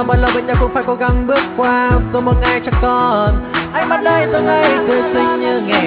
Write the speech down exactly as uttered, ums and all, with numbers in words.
bao lâu bên nhau cũng phải cố gắng bước qua. Rồi một ngày chẳng còn ánh mắt đây tôi ngây tươi xinh như ngày